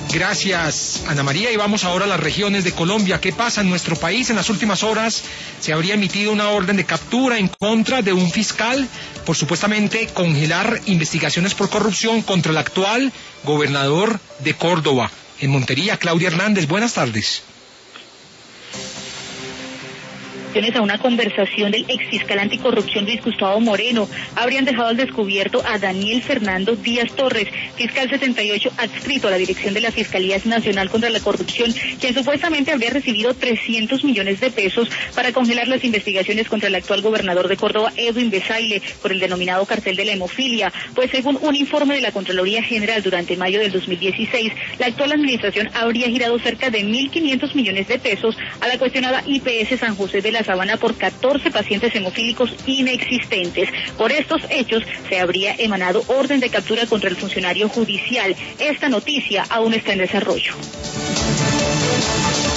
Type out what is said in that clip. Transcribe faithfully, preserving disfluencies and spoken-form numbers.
Gracias, Ana María. Y vamos ahora a las regiones de Colombia. ¿Qué pasa en nuestro país? En las últimas horas se habría emitido una orden de captura en contra de un fiscal por supuestamente congelar investigaciones por corrupción contra el actual gobernador de Córdoba. En Montería, Claudia Hernández, buenas tardes. A una conversación del exfiscal anticorrupción Luis Gustavo Moreno habrían dejado al descubierto a Daniel Fernando Díaz Torres, fiscal setenta y ocho adscrito a la dirección de la Fiscalía Nacional contra la Corrupción, quien supuestamente habría recibido trescientos millones de pesos para congelar las investigaciones contra el actual gobernador de Córdoba, Edwin Besaile, por el denominado cartel de la hemofilia. Pues según un informe de la Contraloría General, durante mayo del dos mil dieciséis, la actual administración habría girado cerca de mil quinientos millones de pesos a la cuestionada I P S San José de la Sabana por catorce pacientes hemofílicos inexistentes. Por estos hechos se habría emanado orden de captura contra el funcionario judicial. Esta noticia aún está en desarrollo.